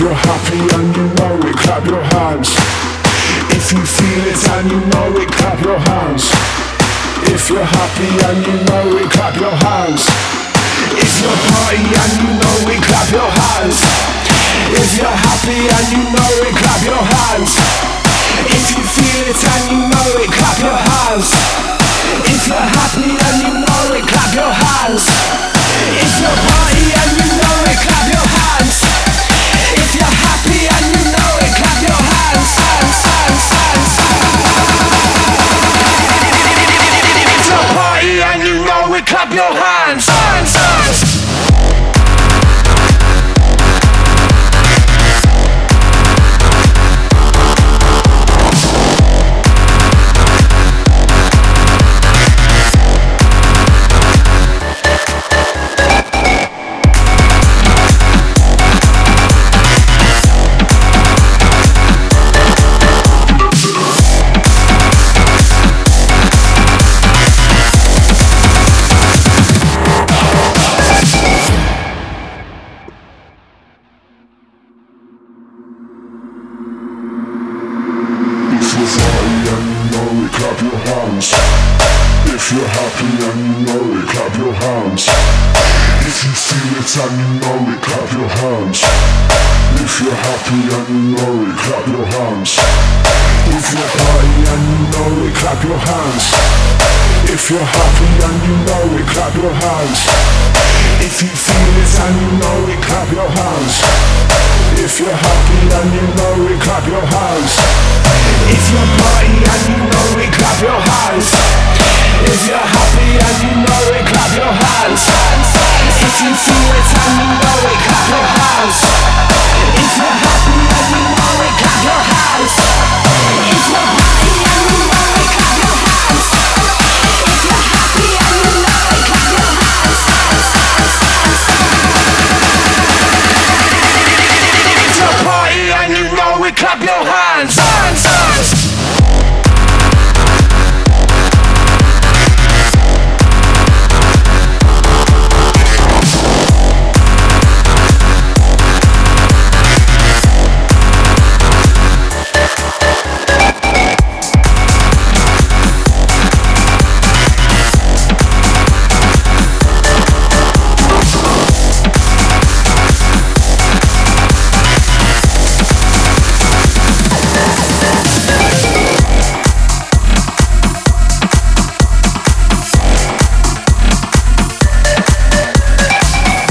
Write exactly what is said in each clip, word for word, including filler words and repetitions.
you're happy and you know it, clap your hands. If you feel it and you know it, clap your hands. If you're happy and you know it, clap your hands. If you're party and you know it, clap your hands. If you're happy and you know it, clap your hands. If you feel it and you know it, clap your hands. If you're happy and you know it, clap your hands. If you're party and you know it, clap your hands. If you're happy and you know it, clap your hands. Hands, hands, hands. If you're party and you know it, clap your hands. Hands, hands. If you're happy and you know it, clap your hands. If you feel it and you know it, clap your hands. If you're happy and you know it, clap your hands. If you're party and you know it, clap your hands. If you're happy and you know it, clap your hands. If you feel it and you know it, clap your hands. If you're happy and you know it, clap your hands. If you're party and you know it, clap your hands. If you're happy and you know it, clap your hands. If you feel it and you know it, clap your hands. If you're happy and you know it, clap your hands. If you're happy and you know it, clap your hands. If you're happy and you know it, clap your hands. If you're party and you know it, clap your hands. Hands, hands.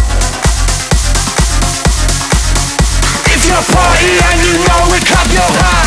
Party and you know it, clap your hands.